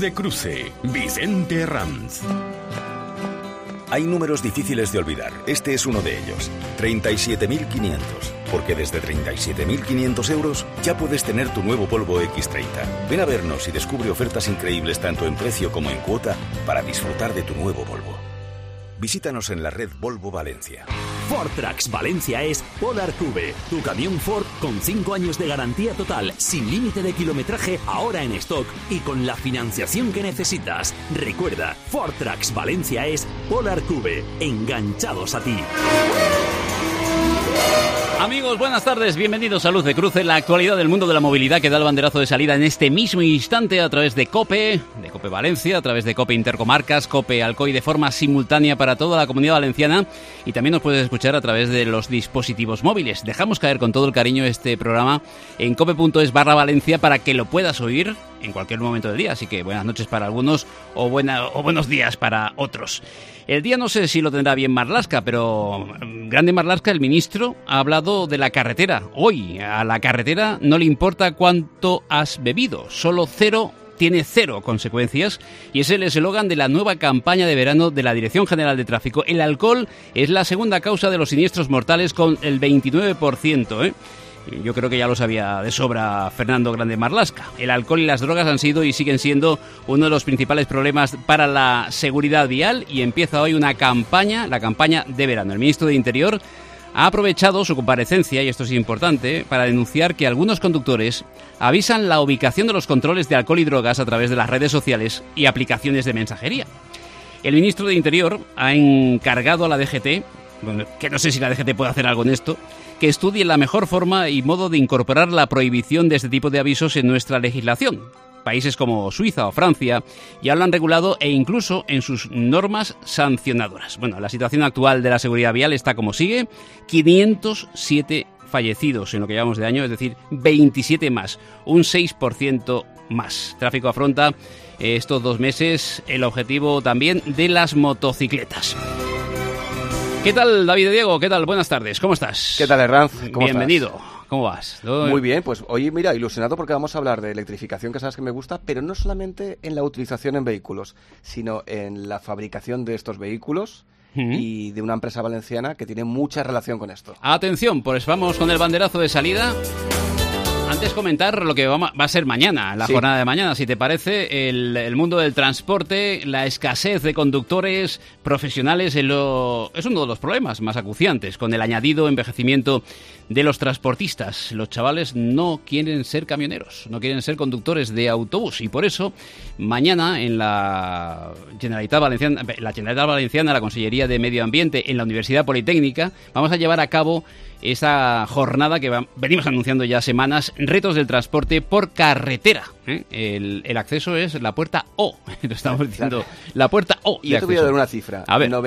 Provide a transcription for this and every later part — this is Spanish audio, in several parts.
de Cruce, Vicente Herranz. Hay números difíciles de olvidar. Este es uno de ellos. 37.500. Porque desde 37.500 euros ya puedes tener tu nuevo Volvo X30. Ven a vernos y descubre ofertas increíbles tanto en precio como en cuota para disfrutar de tu nuevo Volvo. Visítanos en la red Volvo Valencia. Ford Trucks Valencia es Polar Cube, tu camión Ford con 5 años de garantía total, sin límite de kilometraje, ahora en stock y con la financiación que necesitas. Recuerda, Ford Trucks Valencia es Polar Cube, enganchados a ti. Amigos, buenas tardes, bienvenidos a Luz de Cruce, la actualidad del mundo de la movilidad que da el banderazo de salida en este mismo instante a través de COPE Valencia, a través de COPE Intercomarcas, COPE Alcoy de forma simultánea para toda la Comunidad Valenciana, y también nos puedes escuchar a través de los dispositivos móviles. Dejamos caer con todo el cariño este programa en cope.es/Valencia para que lo puedas oír en cualquier momento del día, así que buenas noches para algunos o buenos días para otros. El día no sé si lo tendrá bien Marlaska, pero grande Marlaska, el ministro, ha hablado de la carretera. Hoy a la carretera no le importa cuánto has bebido, tiene cero consecuencias, y es el eslogan de la nueva campaña de verano de la Dirección General de Tráfico. El alcohol es la segunda causa de los siniestros mortales con el 29%, Yo creo que ya lo sabía de sobra Fernando Grande Marlaska. El alcohol y las drogas han sido y siguen siendo uno de los principales problemas para la seguridad vial, y empieza hoy una campaña, la campaña de verano. El ministro de Interior ha aprovechado su comparecencia, y esto es importante, para denunciar que algunos conductores avisan la ubicación de los controles de alcohol y drogas a través de las redes sociales y aplicaciones de mensajería. El ministro de Interior ha encargado a la DGT, que no sé si la DGT puede hacer algo en esto, que estudie la mejor forma y modo de incorporar la prohibición de este tipo de avisos en nuestra legislación. Países como Suiza o Francia ya lo han regulado e incluso en sus normas sancionadoras. Bueno, la situación actual de la seguridad vial está como sigue: 507 fallecidos en lo que llevamos de año, es decir, 27 más, un 6% más. Tráfico afronta estos 2 meses el objetivo también de las motocicletas. ¿Qué tal, David Diego? ¿Qué tal? Buenas tardes, ¿cómo estás? ¿Qué tal, Herranz? ¿Cómo Bienvenido. estás? ¿Cómo vas? Muy bien, pues hoy, mira, ilusionado porque vamos a hablar de electrificación, que sabes que me gusta, pero no solamente en la utilización en vehículos, sino en la fabricación de estos vehículos y de una empresa valenciana que tiene mucha relación con esto. Atención, pues vamos con el banderazo de salida. Antes comentar lo que va a ser mañana, la jornada de mañana, si te parece, el mundo del transporte, la escasez de conductores profesionales es uno de los problemas más acuciantes, con el añadido envejecimiento de los transportistas. Los chavales no quieren ser camioneros, no quieren ser conductores de autobús, y por eso mañana en la Generalitat Valenciana, la Consellería de Medio Ambiente, en la Universidad Politécnica, vamos a llevar a cabo esa jornada que venimos anunciando ya semanas, retos del transporte por carretera. El acceso es la puerta O, lo estamos diciendo, la puerta O. Y yo te voy a dar una cifra. A ver.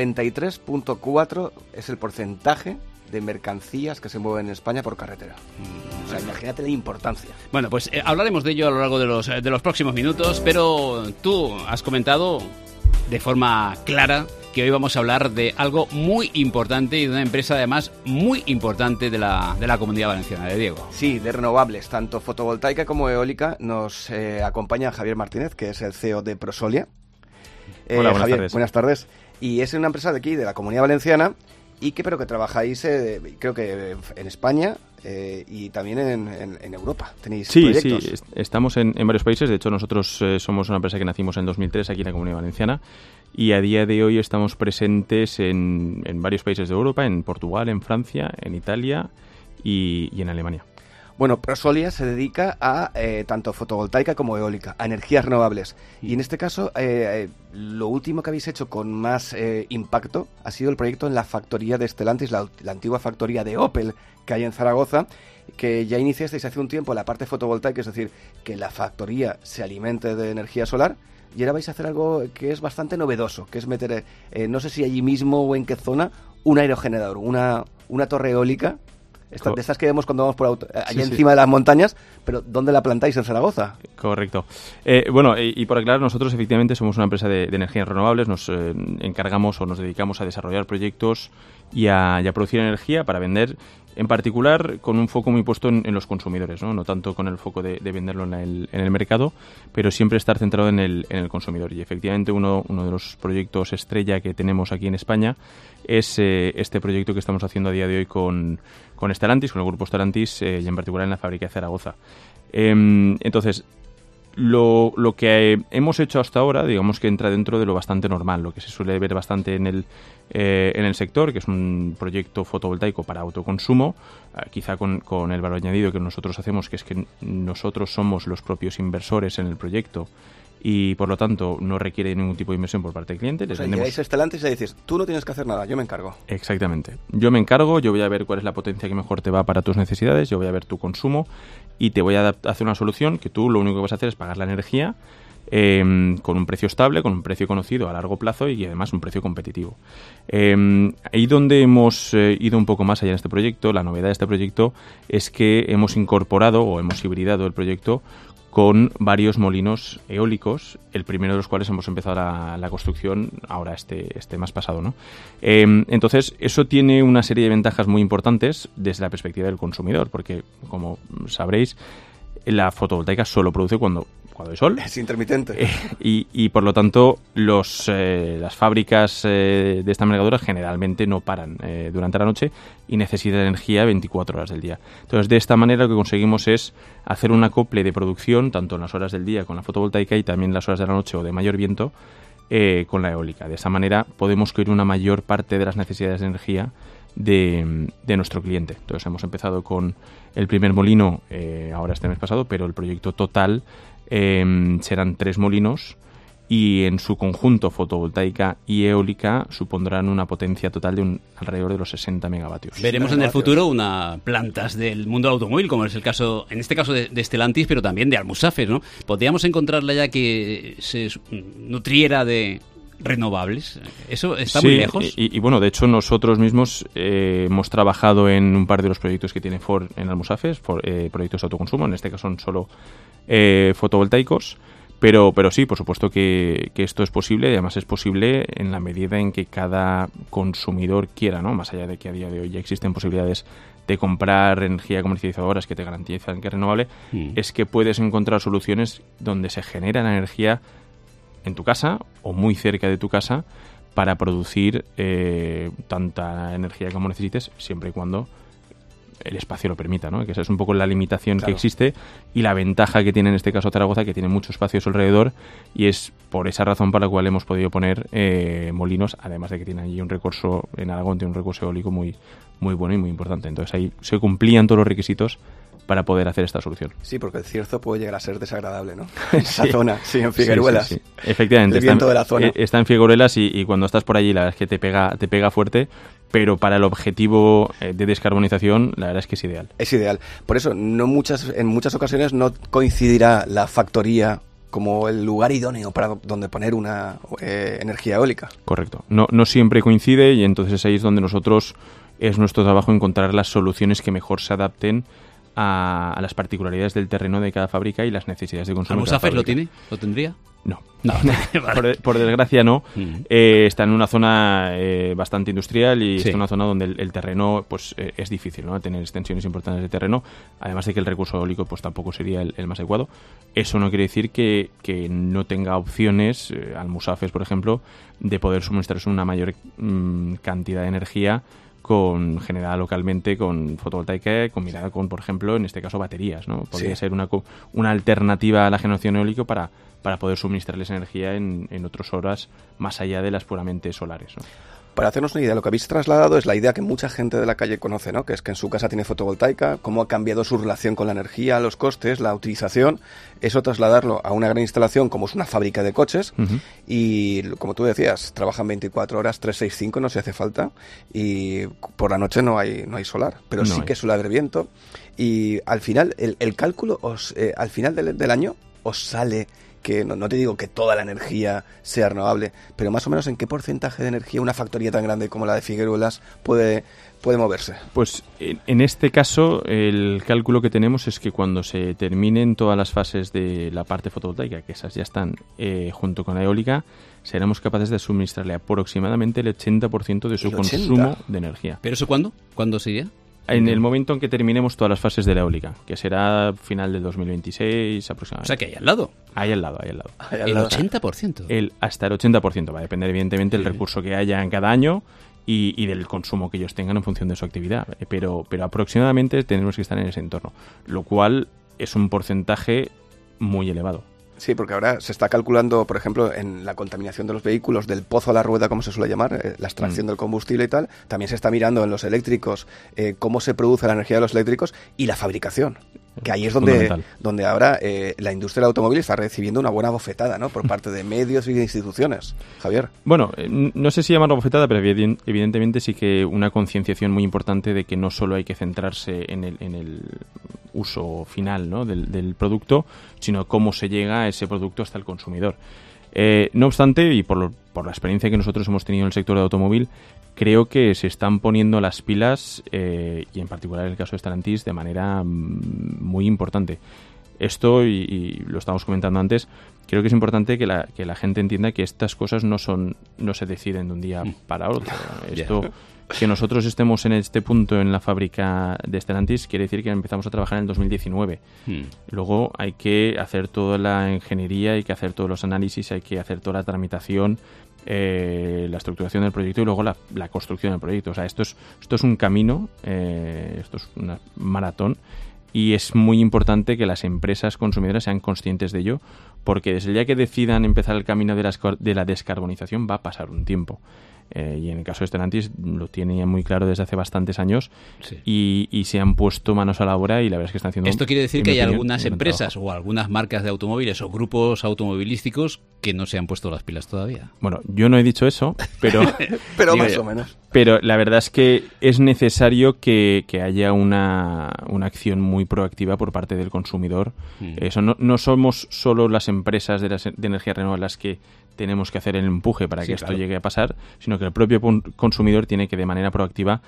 93.4 es el porcentaje de mercancías que se mueven en España por carretera. O sea, imagínate la importancia. Bueno, pues hablaremos de ello a lo largo de los próximos minutos, pero tú has comentado de forma clara que hoy vamos a hablar de algo muy importante y de una empresa además muy importante de la Comunidad Valenciana, de Diego. Sí, de renovables, tanto fotovoltaica como eólica. Nos acompaña Javier Martínez, que es el CEO de Prosolia. Hola, buenas Javier, tardes. Buenas tardes. Y es una empresa de aquí, de la Comunidad Valenciana, y que trabajáis, creo que en España y también en Europa. ¿Tenéis proyectos? Sí, estamos en varios países. De hecho, nosotros somos una empresa que nacimos en 2003 aquí en la Comunidad Valenciana, y a día de hoy estamos presentes en varios países de Europa, en Portugal, en Francia, en Italia y en Alemania. Bueno, Prosolia se dedica a tanto fotovoltaica como eólica, a energías renovables. Y en este caso, lo último que habéis hecho con más impacto ha sido el proyecto en la factoría de Stellantis, la antigua factoría de Opel que hay en Zaragoza, que ya iniciasteis hace un tiempo la parte fotovoltaica, es decir, que la factoría se alimente de energía solar. Y ahora vais a hacer algo que es bastante novedoso, que es meter, no sé si allí mismo o en qué zona, un aerogenerador, una torre eólica. De estas que vemos cuando vamos por allá encima de las montañas, pero ¿dónde la plantáis en Zaragoza? Correcto. Y por aclarar, nosotros efectivamente somos una empresa de energías renovables, nos encargamos o nos dedicamos a desarrollar proyectos y a producir energía para vender, en particular con un foco muy puesto en los consumidores, no tanto con el foco de venderlo en el mercado, pero siempre estar centrado en el consumidor. Y efectivamente uno de los proyectos estrella que tenemos aquí en España es este proyecto que estamos haciendo a día de hoy con Stellantis, con el grupo Stellantis, y en particular en la fábrica de Zaragoza. Entonces, lo que hemos hecho hasta ahora, digamos que entra dentro de lo bastante normal, lo que se suele ver bastante en el sector, que es un proyecto fotovoltaico para autoconsumo, quizá con el valor añadido que nosotros hacemos, que es que nosotros somos los propios inversores en el proyecto y por lo tanto no requiere ningún tipo de inversión por parte del cliente. O sea, llegáis a Stellantis y le dices, tú no tienes que hacer nada, yo me encargo. Exactamente. Yo me encargo, yo voy a ver cuál es la potencia que mejor te va para tus necesidades, yo voy a ver tu consumo y te voy a hacer una solución que tú lo único que vas a hacer es pagar la energía con un precio estable, con un precio conocido a largo plazo y además un precio competitivo. Ahí donde hemos ido un poco más allá en este proyecto, la novedad de este proyecto es que hemos incorporado o hemos hibridado el proyecto con varios molinos eólicos, el primero de los cuales hemos empezado la construcción ahora este mes pasado, ¿no? Entonces, eso tiene una serie de ventajas muy importantes desde la perspectiva del consumidor, porque, como sabréis, la fotovoltaica solo produce cuando hay sol. Es intermitente. Y por lo tanto, las fábricas de esta envergadura generalmente no paran durante la noche y necesitan energía 24 horas del día. Entonces, de esta manera lo que conseguimos es hacer un acople de producción, tanto en las horas del día con la fotovoltaica y también en las horas de la noche o de mayor viento con la eólica. De esa manera podemos cubrir una mayor parte de las necesidades de energía de nuestro cliente. Entonces, hemos empezado con el primer molino ahora este mes pasado, pero el proyecto total serán 3 molinos y en su conjunto fotovoltaica y eólica supondrán una potencia total de alrededor de los 60 megavatios. Veremos en el futuro plantas del mundo del automóvil, como es el caso, en este caso de Stellantis, pero también de Almusafes, ¿no? ¿Podríamos encontrarla ya que se nutriera de renovables? ¿Eso está muy lejos? Y bueno, de hecho nosotros mismos hemos trabajado en un par de los proyectos que tiene Ford en Almusafes, proyectos de autoconsumo, en este caso son solo fotovoltaicos, pero sí, por supuesto que esto es posible, y además es posible en la medida en que cada consumidor quiera, ¿no? Más allá de que a día de hoy ya existen posibilidades de comprar energía comercializadoras que te garantizan que es renovable, es que puedes encontrar soluciones donde se genera la energía en tu casa o muy cerca de tu casa para producir tanta energía como necesites, siempre y cuando el espacio lo permita, ¿no? Que esa es un poco la limitación que existe y la ventaja que tiene en este caso Zaragoza, que tiene mucho espacio a su alrededor, y es por esa razón para la cual hemos podido poner molinos, además de que tiene allí un recurso, en Aragón tiene un recurso eólico muy, muy bueno y muy importante. Entonces ahí se cumplían todos los requisitos para poder hacer esta solución. Sí, porque el cierzo puede llegar a ser desagradable, ¿no? En esa zona, sí, en Figueruelas. Sí. Efectivamente, el viento de la zona. Está en Figueruelas y cuando estás por allí la verdad es que te pega fuerte, pero para el objetivo de descarbonización la verdad es que es ideal. Es ideal. Por eso, en muchas ocasiones no coincidirá la factoría como el lugar idóneo para donde poner una energía eólica. Correcto. No siempre coincide y entonces ahí es donde es nuestro trabajo encontrar las soluciones que mejor se adapten a las particularidades del terreno de cada fábrica y las necesidades de consumo. ¿Almusafes lo tiene? ¿Lo tendría? No. Vale. Por desgracia no. Está en una zona bastante industrial y está en una zona donde el terreno pues es difícil, ¿no? Tener extensiones importantes de terreno, además de que el recurso eólico pues tampoco sería el más adecuado. Eso no quiere decir que no tenga opciones, Almusafes por ejemplo, de poder suministrarse una mayor cantidad de energía generada localmente con fotovoltaica, combinada con, por ejemplo, en este caso, baterías, ¿no? Podría ser una alternativa a la generación eólica para poder suministrarles energía en otras horas más allá de las puramente solares, ¿no? Para hacernos una idea, lo que habéis trasladado es la idea que mucha gente de la calle conoce, ¿no? Que es que en su casa tiene fotovoltaica, cómo ha cambiado su relación con la energía, los costes, la utilización. Eso trasladarlo a una gran instalación como es una fábrica de coches y, como tú decías, trabajan 24 horas, 365 no se hace falta y por la noche no hay solar, pero sí que suele haber viento y al final, el cálculo al final del año os sale que no te digo que toda la energía sea renovable, pero más o menos en qué porcentaje de energía una factoría tan grande como la de Figueruelas puede moverse. Pues en este caso el cálculo que tenemos es que cuando se terminen todas las fases de la parte fotovoltaica, que esas ya están junto con la eólica, seremos capaces de suministrarle aproximadamente el 80% de su consumo de energía. ¿Pero eso cuándo? ¿Cuándo sería? En el momento en que terminemos todas las fases de la eólica, que será final del 2026 aproximadamente. O sea, que hay al lado. Ahí al lado. El 80%. Hasta el 80%. Va a depender evidentemente del recurso que haya en cada año y del consumo que ellos tengan en función de su actividad. Pero aproximadamente tenemos que estar en ese entorno, lo cual es un porcentaje muy elevado. Sí, porque ahora se está calculando, por ejemplo, en la contaminación de los vehículos, del pozo a la rueda, como se suele llamar, la extracción del combustible y tal. También se está mirando en los eléctricos cómo se produce la energía de los eléctricos y la fabricación. Que ahí es donde ahora la industria del automóvil está recibiendo una buena bofetada, ¿no? Por parte de medios y de instituciones. Javier. Bueno, no sé si llamarlo bofetada, pero evidentemente sí que una concienciación muy importante de que no solo hay que centrarse en el uso final, ¿no? del producto, sino cómo se llega a ese producto hasta el consumidor. No obstante, y por la experiencia que nosotros hemos tenido en el sector de automóvil, creo que se están poniendo las pilas, y en particular en el caso de Stellantis, de manera muy importante. Esto, y lo estábamos comentando antes, creo que es importante que la gente entienda que estas cosas no se deciden de un día para otro. Esto, que nosotros estemos en este punto en la fábrica de Stellantis quiere decir que empezamos a trabajar en el 2019. Luego hay que hacer toda la ingeniería, hay que hacer todos los análisis, hay que hacer toda la tramitación, la estructuración del proyecto y luego la construcción del proyecto. O sea, esto es un camino, esto es una maratón, y es muy importante que las empresas consumidoras sean conscientes de ello, porque desde el día que decidan empezar el camino de la descarbonización va a pasar un tiempo. Y en el caso de Stellantis lo tiene ya muy claro desde hace bastantes años, sí. y se han puesto manos a la obra y la verdad es que están haciendo... Esto quiere decir que hay algunas empresas o algunas marcas de automóviles o grupos automovilísticos que no se han puesto las pilas todavía. Bueno, yo no he dicho eso, pero... pero más o menos. Pero la verdad es que es necesario que haya una acción muy proactiva por parte del consumidor. Eso no somos solo las empresas de energía renovable las que tenemos que hacer el empuje para que esto llegue a pasar, sino que el propio consumidor tiene que de manera proactiva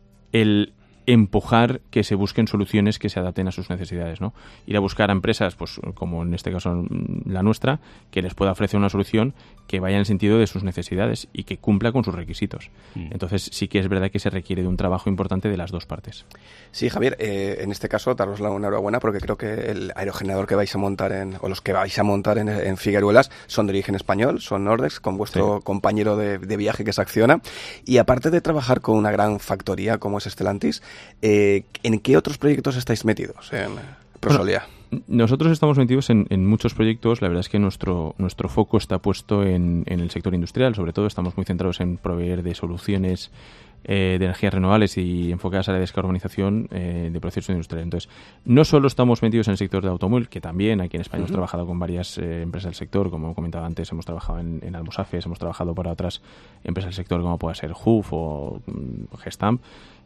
empujar que se busquen soluciones que se adapten a sus necesidades, ¿no? Ir a buscar a empresas, pues como en este caso la nuestra, que les pueda ofrecer una solución que vaya en el sentido de sus necesidades y que cumpla con sus requisitos. Entonces sí que es verdad que se requiere de un trabajo importante de las dos partes. Sí, Javier, en este caso daros una enhorabuena porque creo que el aerogenerador que vais a montar los que vais a montar en Figueruelas son de origen español, son Nordex, con vuestro compañero de viaje que es Acciona. Y aparte de trabajar con una gran factoría como es Stellantis, ¿en qué otros proyectos estáis metidos en Prosolia? Bueno, nosotros estamos metidos en muchos proyectos. La verdad es que nuestro foco está puesto en el sector industrial. Sobre todo estamos muy centrados en proveer de soluciones de energías renovables y enfocadas a la descarbonización de procesos industriales. Entonces, no solo estamos metidos en el sector de automóvil, que también aquí en España hemos trabajado con varias empresas del sector, como comentaba antes, hemos trabajado en Almosafes, hemos trabajado para otras empresas del sector como pueda ser HUF o Gestamp.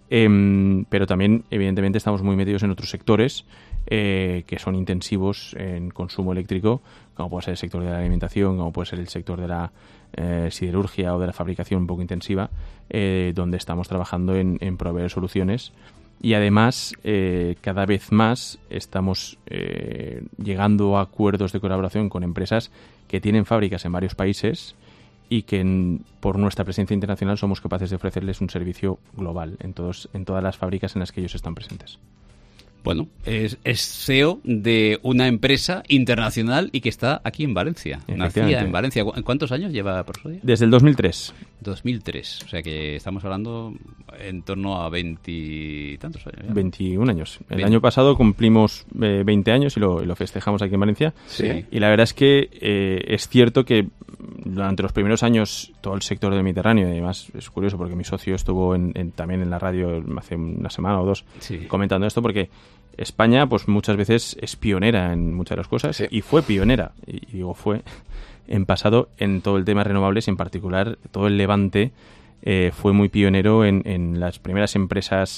Pero también, evidentemente, estamos muy metidos en otros sectores que son intensivos en consumo eléctrico, como puede ser el sector de la alimentación, como puede ser el sector de la siderurgia o de la fabricación un poco intensiva, donde estamos trabajando en proveer soluciones. Y además, cada vez más estamos llegando a acuerdos de colaboración con empresas que tienen fábricas en varios países y que por nuestra presencia internacional somos capaces de ofrecerles un servicio global en todas las fábricas en las que ellos están presentes. Bueno, es CEO de una empresa internacional y que está aquí en Valencia. Nacía en Valencia. ¿Cuántos años lleva Prosolia? Desde el 2003. 2003. O sea que estamos hablando en torno a 20 y tantos años. ¿Ya? 21 años. El año pasado cumplimos 20 años y lo festejamos aquí en Valencia. Sí. Y la verdad es que es cierto que durante los primeros años todo el sector del Mediterráneo, y además es curioso porque mi socio estuvo también en la radio hace una semana o dos comentando esto, porque España pues muchas veces es pionera en muchas de las cosas y fue pionera, y digo fue, en pasado en todo el tema de renovables, en particular todo el Levante fue muy pionero en las primeras empresas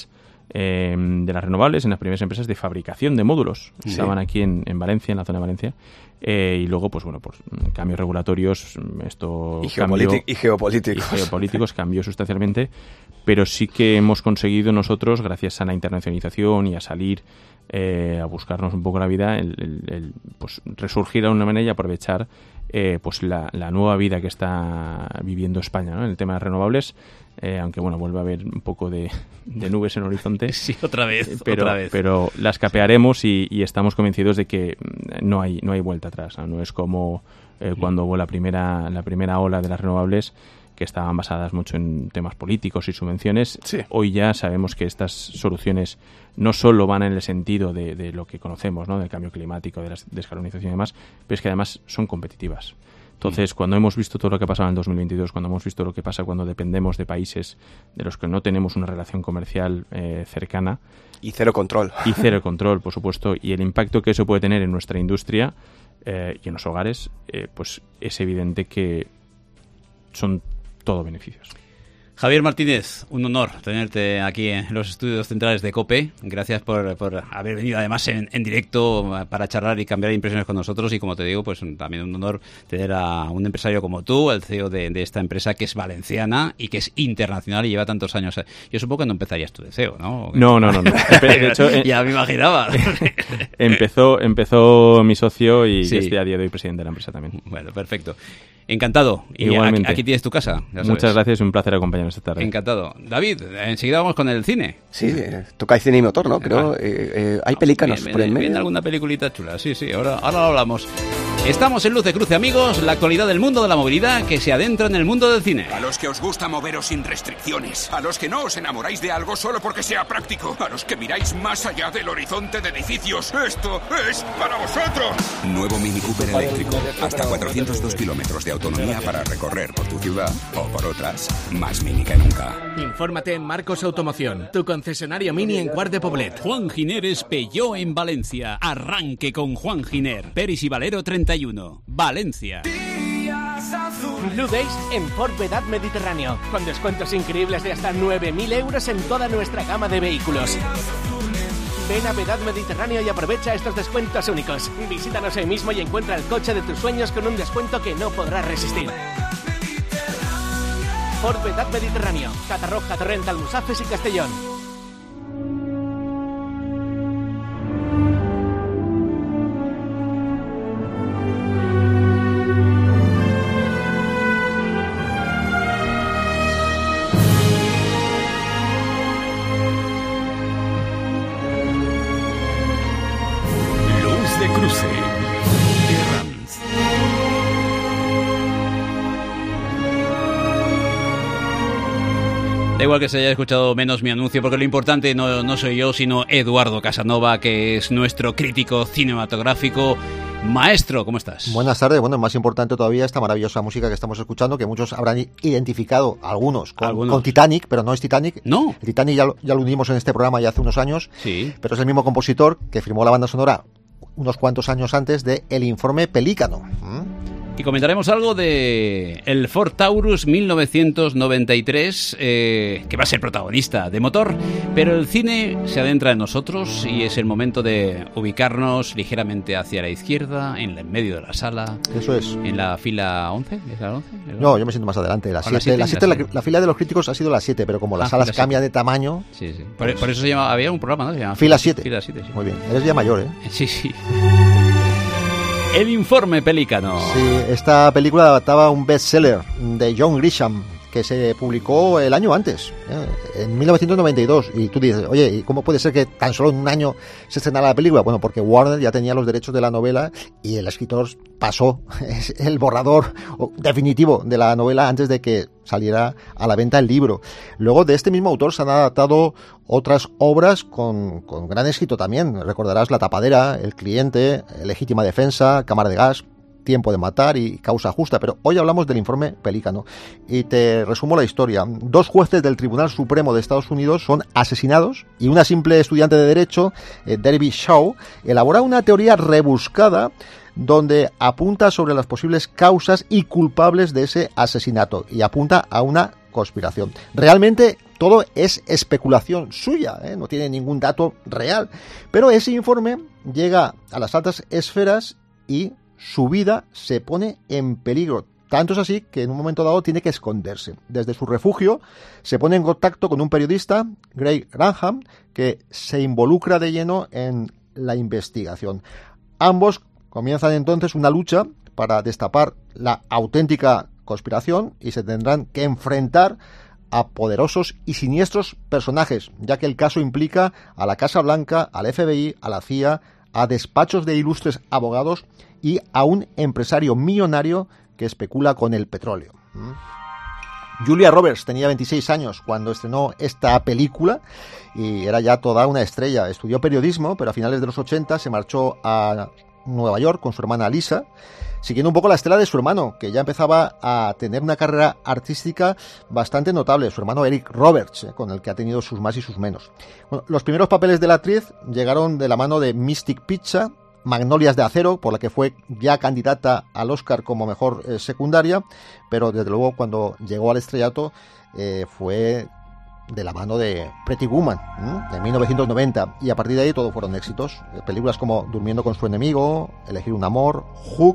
de las renovables, en las primeras empresas de fabricación de módulos. Sí. Estaban aquí en Valencia, en la zona de Valencia. Y luego, pues bueno, pues cambios regulatorios, esto y geopolíticos cambió sustancialmente, pero sí que hemos conseguido nosotros, gracias a la internacionalización y a salir a buscarnos un poco la vida, el pues resurgir de una manera y aprovechar pues la nueva vida que está viviendo España, ¿no? En el tema de renovables, aunque bueno, vuelve a haber un poco de nubes en el horizonte. Sí, otra vez. Pero las capearemos y estamos convencidos de que no hay vuelta atrás, ¿no? No es como cuando hubo la primera ola de las renovables, que estaban basadas mucho en temas políticos y subvenciones. Sí. Hoy ya sabemos que estas soluciones no solo van en el sentido de lo que conocemos, ¿no? Del cambio climático, de la descarbonización y demás, pero es que además son competitivas. Entonces, cuando hemos visto todo lo que ha pasado en el 2022, cuando hemos visto lo que pasa cuando dependemos de países de los que no tenemos una relación comercial cercana. Y cero control. Y cero control, por supuesto. Y el impacto que eso puede tener en nuestra industria y en los hogares, pues es evidente que son todo beneficios. Javier Martínez, un honor tenerte aquí en los estudios centrales de COPE. Gracias por haber venido además en directo para charlar y cambiar impresiones con nosotros. Y como te digo, pues también un honor tener a un empresario como tú, el CEO de esta empresa que es valenciana y que es internacional y lleva tantos años. Yo supongo que no empezarías tú de CEO, ¿no? No. De hecho, ya me imaginaba. empezó mi socio y sí. Estoy a día de hoy presidente de la empresa también. Bueno, perfecto. Encantado. Y igualmente. Aquí tienes tu casa. Muchas gracias, un placer acompañarnos esta tarde. Encantado. David, enseguida vamos con el cine. Sí, toca el cine y motor, ¿no? Creo. Hay pelícanos por el medio. Viene alguna peliculita chula, sí, ahora lo hablamos. Estamos en Luz de Cruce, amigos, la actualidad del mundo de la movilidad que se adentra en el mundo del cine. A los que os gusta moveros sin restricciones, a los que no os enamoráis de algo solo porque sea práctico, a los que miráis más allá del horizonte de edificios, esto es para vosotros. Nuevo Mini Cooper eléctrico, hasta 402 kilómetros de autonomía para recorrer por tu ciudad o por otras, más mini que nunca. Infórmate en Marcos Automoción, tu concesionario Mini en Quart de Poblet. Juan Giner es Peugeot en Valencia. Arranque con Juan Giner. Peris y Valero 31, Valencia. Blue Days en Ford Vedad Mediterráneo, con descuentos increíbles de hasta 9.000 euros en toda nuestra gama de vehículos. Ven a Vedad Mediterráneo y aprovecha estos descuentos únicos. Visítanos hoy mismo y encuentra el coche de tus sueños con un descuento que no podrás resistir. Ford Vedad Mediterráneo, Catarroja, Torrent, Almusafes y Castellón. Luz de Cruce. Rams. Da igual que se haya escuchado menos mi anuncio, porque lo importante no soy yo, sino Eduardo Casanova, que es nuestro crítico cinematográfico. Maestro, ¿cómo estás? Buenas tardes. Bueno, más importante todavía esta maravillosa música que estamos escuchando, que muchos habrán identificado, algunos con Titanic, pero no es Titanic. No. El Titanic ya lo unimos en este programa ya hace unos años, Sí. pero es el mismo compositor que firmó la banda sonora unos cuantos años antes de El Informe Pelícano. Y comentaremos algo de el Ford Taurus 1993, que va a ser protagonista de motor, pero el cine se adentra en nosotros y es el momento de ubicarnos ligeramente hacia la izquierda, en medio de la sala. Eso es. ¿En la fila 11? ¿Es la 11? No, yo me siento más adelante. La 7, la fila de los críticos ha sido la 7, pero como las salas cambian de tamaño... Sí. Por eso se llama, había un programa, ¿no? Se llama Fila 7. Fila 7, sí. Muy bien. Eres ya mayor, ¿eh? Sí. El Informe Pelícano. Sí, esta película adaptaba un bestseller de John Grisham que se publicó el año antes, en 1992. Y tú dices, oye, ¿y cómo puede ser que tan solo en un año se estrenara la película? Bueno, porque Warner ya tenía los derechos de la novela y el escritor pasó el borrador definitivo de la novela antes de que saliera a la venta el libro. Luego de este mismo autor se han adaptado otras obras con gran éxito también. Recordarás La tapadera, El cliente, Legítima defensa, Cámara de gas, Tiempo de matar y Causa justa, pero hoy hablamos del Informe Pelícano y te resumo la historia. 2 jueces del Tribunal Supremo de Estados Unidos son asesinados y una simple estudiante de Derecho, Derby Shaw, elabora una teoría rebuscada donde apunta sobre las posibles causas y culpables de ese asesinato y apunta a una conspiración. Realmente todo es especulación suya, no tiene ningún dato real, pero ese informe llega a las altas esferas y su vida se pone en peligro. Tanto es así que en un momento dado tiene que esconderse. Desde su refugio se pone en contacto con un periodista, Greg Granham, que se involucra de lleno en la investigación. Ambos comienzan entonces una lucha para destapar la auténtica conspiración y se tendrán que enfrentar a poderosos y siniestros personajes, ya que el caso implica a la Casa Blanca, al FBI, a la CIA, a despachos de ilustres abogados y a un empresario millonario que especula con el petróleo. Julia Roberts tenía 26 años cuando estrenó esta película y era ya toda una estrella. Estudió periodismo, pero a finales de los 80 se marchó a Nueva York con su hermana Lisa, siguiendo un poco la estela de su hermano, que ya empezaba a tener una carrera artística bastante notable, su hermano Eric Roberts, con el que ha tenido sus más y sus menos. Bueno, los primeros papeles de la actriz llegaron de la mano de Mystic Pizza, Magnolias de Acero, por la que fue ya candidata al Oscar como mejor secundaria, pero desde luego cuando llegó al estrellato fue de la mano de Pretty Woman, de 1990, y a partir de ahí todo fueron éxitos. Películas como Durmiendo con su enemigo, Elegir un amor, Hook,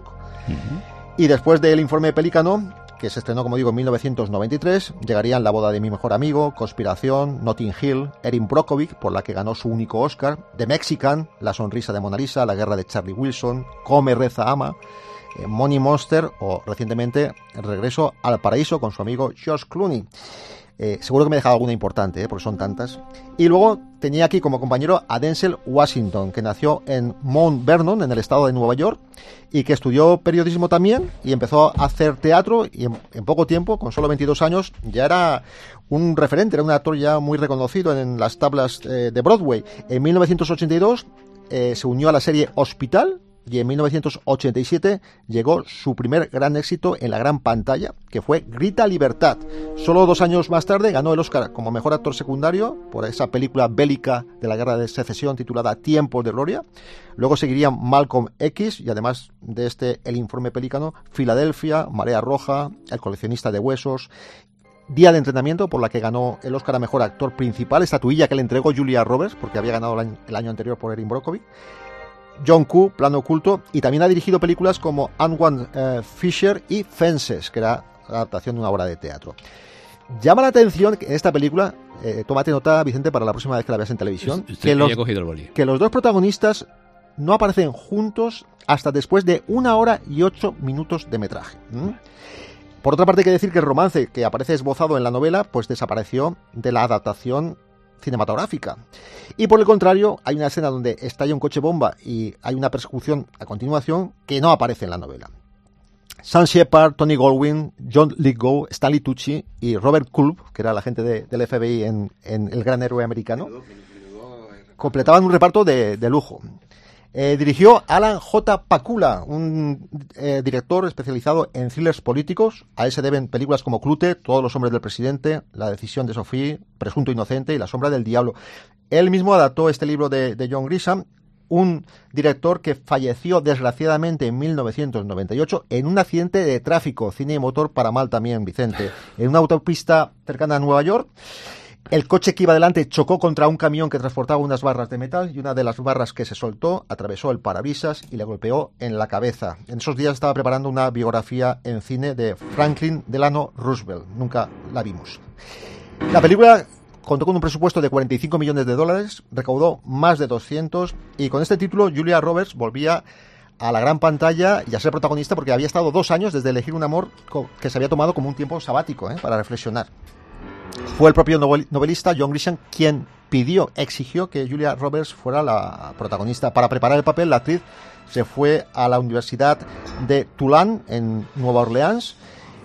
y después del Informe Pelícano, que se estrenó, como digo, en 1993, llegarían La boda de mi mejor amigo, Conspiración, Notting Hill, Erin Brockovich, por la que ganó su único Oscar, The Mexican, La sonrisa de Mona Lisa, La guerra de Charlie Wilson, Come, reza, ama, Money Monster o, recientemente, El regreso al paraíso con su amigo George Clooney. Seguro que me he dejado alguna importante, porque son tantas. Y luego tenía aquí como compañero a Denzel Washington, que nació en Mount Vernon, en el estado de Nueva York, y que estudió periodismo también y empezó a hacer teatro, y en poco tiempo, con solo 22 años, ya era un referente, era un actor ya muy reconocido en las tablas de Broadway. En 1982 se unió a la serie Hospital, y en 1987 llegó su primer gran éxito en la gran pantalla, que fue Grita Libertad. Solo 2 años más tarde ganó el Oscar como mejor actor secundario por esa película bélica de la Guerra de Secesión titulada Tiempos de Gloria. Luego seguirían Malcolm X y, además de El Informe Pelícano, Filadelfia, Marea Roja, El coleccionista de huesos, Día de entrenamiento, por la que ganó el Oscar a mejor actor principal, estatuilla que le entregó Julia Roberts porque había ganado el año anterior por Erin Brockovich. John Q, Plano Oculto, y también ha dirigido películas como Antoine Fisher y Fences, que era la adaptación de una obra de teatro. Llama la atención que en esta película, tómate nota, Vicente, para la próxima vez que la veas en televisión, que los dos protagonistas no aparecen juntos hasta después de 1 hora y 8 minutos de metraje. Por otra parte, hay que decir que el romance que aparece esbozado en la novela pues desapareció de la adaptación cinematográfica. Y por el contrario, hay una escena donde estalla un coche bomba y hay una persecución a continuación que no aparece en la novela. Sam Shepard, Tony Goldwyn, John Lithgow, Stanley Tucci y Robert Culp, que era el agente del FBI en El gran héroe americano, completaban un reparto de lujo. Dirigió Alan J. Pakula, un director especializado en thrillers políticos. A él se deben películas como Clute, Todos los hombres del presidente, La decisión de Sophie, Presunto inocente y La sombra del diablo. Él mismo adaptó este libro de John Grisham, un director que falleció desgraciadamente en 1998 en un accidente de tráfico, cine y motor para mal también, Vicente, en una autopista cercana a Nueva York. El coche que iba delante chocó contra un camión que transportaba unas barras de metal y una de las barras que se soltó atravesó el parabrisas y le golpeó en la cabeza. En esos días estaba preparando una biografía en cine de Franklin Delano Roosevelt. Nunca la vimos. La película contó con un presupuesto de $45 millones, recaudó más de 200 y con este título Julia Roberts volvía a la gran pantalla y a ser protagonista porque había estado 2 años desde Elegir un amor que se había tomado como un tiempo sabático para reflexionar. Fue el propio novelista John Grisham quien exigió que Julia Roberts fuera la protagonista. Para preparar el papel, la actriz se fue a la Universidad de Tulane en Nueva Orleans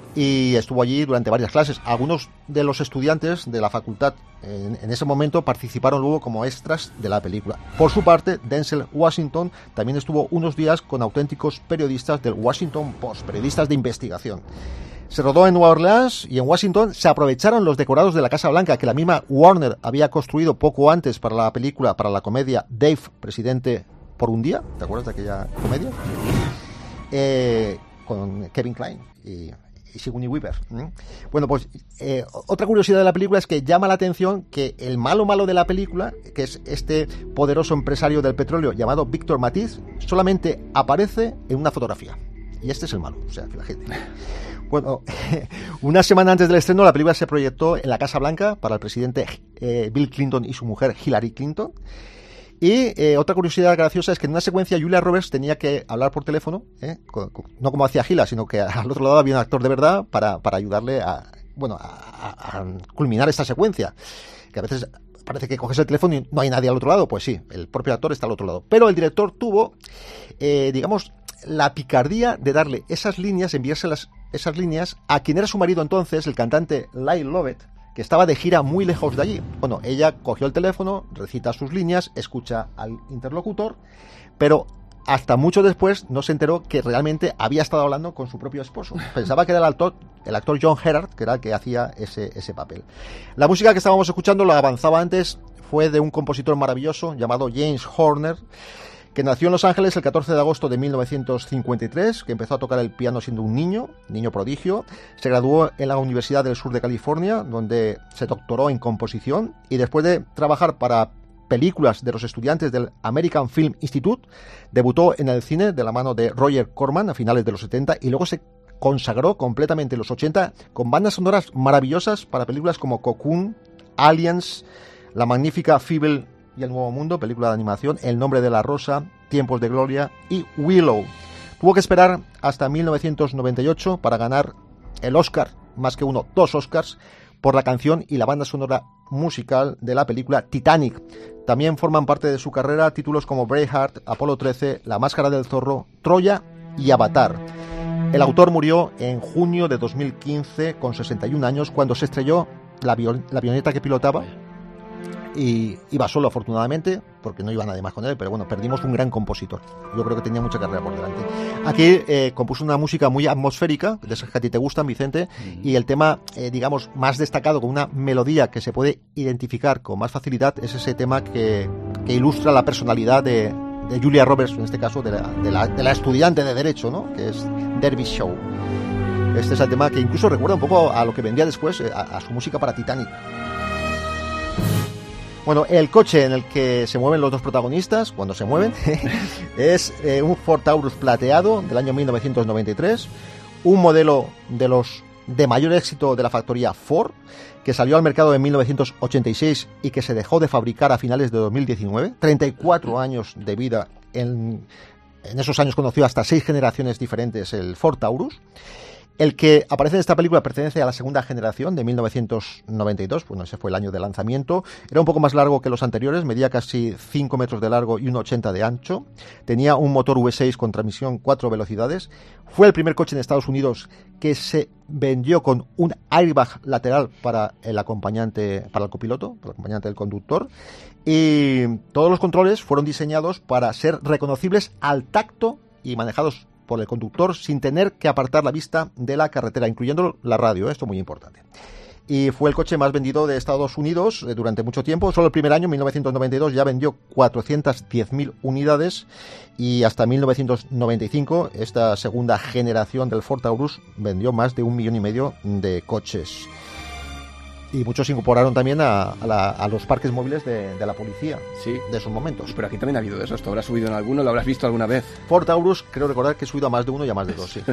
y estuvo allí durante varias clases. Algunos de los estudiantes de la facultad en ese momento participaron luego como extras de la película. Por su parte, Denzel Washington también estuvo unos días con auténticos periodistas del Washington Post, periodistas de investigación. Se rodó en Nueva Orleans y en Washington se aprovecharon los decorados de la Casa Blanca que la misma Warner había construido poco antes para la película, para la comedia Dave, presidente por un día. ¿Te acuerdas de aquella comedia? Con Kevin Kline y Sigourney Weaver. Bueno, pues otra curiosidad de la película es que llama la atención que el malo de la película, que es este poderoso empresario del petróleo llamado Víctor Matiz, solamente aparece en una fotografía. Y este es el malo, o sea, fíjate. Bueno, una semana antes del estreno, la película se proyectó en la Casa Blanca para el presidente Bill Clinton y su mujer Hillary Clinton. Y otra curiosidad graciosa es que en una secuencia Julia Roberts tenía que hablar por teléfono, no como hacía Gila, sino que al otro lado había un actor de verdad para ayudarle a culminar esta secuencia. Que a veces parece que coges el teléfono y no hay nadie al otro lado. Pues sí, el propio actor está al otro lado. Pero el director tuvo, la picardía de darle esas líneas, enviárselas esas líneas a quien era su marido entonces, el cantante Lyle Lovett, que estaba de gira muy lejos de allí. Bueno, ella cogió el teléfono, recita sus líneas, escucha al interlocutor, pero hasta mucho después no se enteró que realmente había estado hablando con su propio esposo. Pensaba que era el actor John Gerard, que era el que hacía ese papel. La música que estábamos escuchando, la avanzaba antes, fue de un compositor maravilloso llamado James Horner, que nació en Los Ángeles el 14 de agosto de 1953, que empezó a tocar el piano siendo un niño prodigio. Se graduó en la Universidad del Sur de California, donde se doctoró en composición, y después de trabajar para películas de los estudiantes del American Film Institute, debutó en el cine de la mano de Roger Corman a finales de los 70 y luego se consagró completamente en los 80 con bandas sonoras maravillosas para películas como Cocoon, Aliens, La Magnífica Fievel y El Nuevo Mundo, película de animación, El Nombre de la Rosa, Tiempos de Gloria y Willow. Tuvo que esperar hasta 1998 para ganar el Oscar, más que uno, 2 Oscars, por la canción y la banda sonora musical de la película Titanic. También forman parte de su carrera títulos como Braveheart, Apolo 13, La Máscara del Zorro, Troya y Avatar. El autor murió en junio de 2015 con 61 años cuando se estrelló la avioneta que pilotaba. Y iba solo, afortunadamente, porque no iba nadie más con él, pero bueno, perdimos un gran compositor. Yo creo que tenía mucha carrera por delante. Aquí compuso una música muy atmosférica, de esas que a ti te gustan, Vicente, y el tema, más destacado, con una melodía que se puede identificar con más facilidad, es ese tema que ilustra la personalidad de Julia Roberts, en este caso, de la estudiante de Derecho, ¿no? Que es Derby Show. Este es el tema que incluso recuerda un poco a lo que vendría después, a su música para Titanic. Bueno, el coche en el que se mueven los dos protagonistas, cuando se mueven, es un Ford Taurus plateado del año 1993, un modelo de mayor éxito de la factoría Ford, que salió al mercado en 1986 y que se dejó de fabricar a finales de 2019, 34 años de vida. En esos años conoció hasta 6 generaciones diferentes el Ford Taurus. El que aparece en esta película pertenece a la segunda generación de 1992, bueno, ese fue el año de lanzamiento. Era un poco más largo que los anteriores, medía casi 5 metros de largo y 1,80 de ancho. Tenía un motor V6 con transmisión 4 velocidades. Fue el primer coche en Estados Unidos que se vendió con un airbag lateral para el acompañante, para el copiloto, para el acompañante del conductor. Y todos los controles fueron diseñados para ser reconocibles al tacto y manejados por el conductor sin tener que apartar la vista de la carretera, incluyendo la radio, esto es muy importante. Y fue el coche más vendido de Estados Unidos durante mucho tiempo. Solo el primer año, 1992, ya vendió 410.000 unidades y hasta 1995 esta segunda generación del Ford Taurus vendió más de 1,5 millones de coches. Y muchos se incorporaron también a los parques móviles de la policía, sí, de esos momentos. Pero aquí también ha habido de eso. ¿Esto habrás subido en alguno? ¿Lo habrás visto alguna vez? Ford Taurus, creo recordar que he subido a más de uno y a más de 2, sí.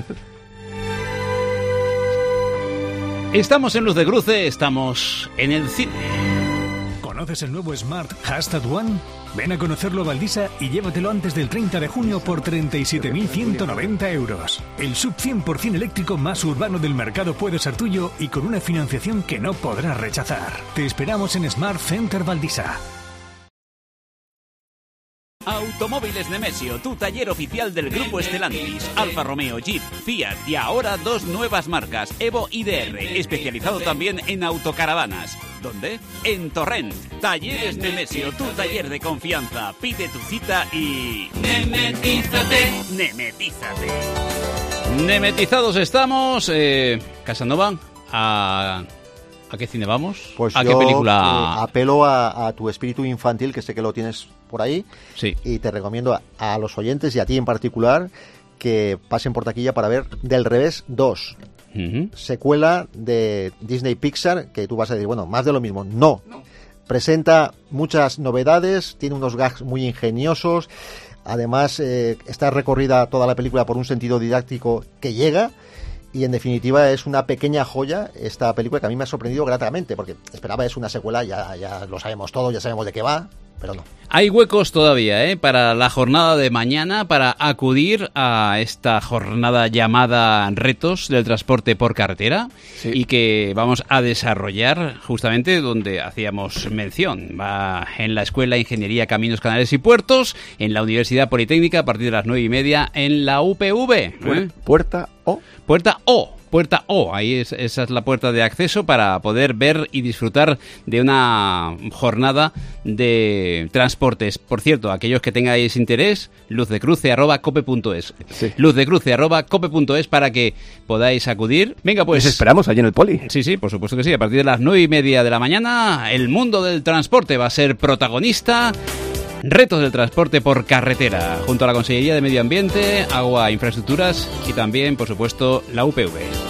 Estamos en Luz de Cruce, estamos en el cine. ¿Conoces el nuevo Smart Hashtag One? Ven a conocerlo a Valdisa y llévatelo antes del 30 de junio por 37.190 euros. El sub 100% eléctrico más urbano del mercado puede ser tuyo y con una financiación que no podrás rechazar. Te esperamos en Smart Center Valdisa. Automóviles Nemesio, tu taller oficial del grupo Stellantis, Alfa Romeo, Jeep, Fiat y ahora 2 nuevas marcas, Evo y DR, especializado también en autocaravanas. ¿Dónde? En Torrent. Talleres Nemesio, tu taller de confianza. Pide tu cita y... ¡Nemetízate! ¡Nemetízate! Nemetizados estamos. Casanova, ¿a qué cine vamos? Pues ¿A yo, qué película? Apelo a tu espíritu infantil, que sé que lo tienes por ahí. Sí. Y te recomiendo a los oyentes y a ti en particular que pasen por taquilla para ver Del Revés 2. secuela de Disney Pixar, que tú vas a decir, bueno, más de lo mismo. No. Presenta muchas novedades, tiene unos gags muy ingeniosos, además está recorrida toda la película por un sentido didáctico que llega, y en definitiva es una pequeña joya esta película que a mí me ha sorprendido gratamente, porque esperaba es una secuela, ya lo sabemos todo, ya sabemos de qué va, pero no. Hay huecos todavía, para la jornada de mañana, para acudir a esta jornada llamada Retos del Transporte por Carretera, sí, y que vamos a desarrollar justamente donde hacíamos mención. Va en la Escuela de Ingeniería, Caminos, Canales y Puertos, en la Universidad Politécnica a partir de las 9:30 en la UPV. Puerta O. Puerta O. Puerta O, esa es la puerta de acceso para poder ver y disfrutar de una jornada de transportes. Por cierto, aquellos que tengáis interés, luzdecruce@cope.es. Sí. Luzdecruce@cope.es para que podáis acudir. Venga, pues. Les esperamos allí en el Poli. Sí, por supuesto que sí. A partir de las 9:30 de la mañana, el mundo del transporte va a ser protagonista. Retos del transporte por carretera, junto a la Consellería de Medio Ambiente, Agua e Infraestructuras y también, por supuesto, la UPV.